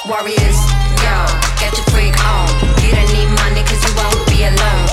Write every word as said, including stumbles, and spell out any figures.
Warriors, yo, get your freak on. You don't need money cause you won't be alone.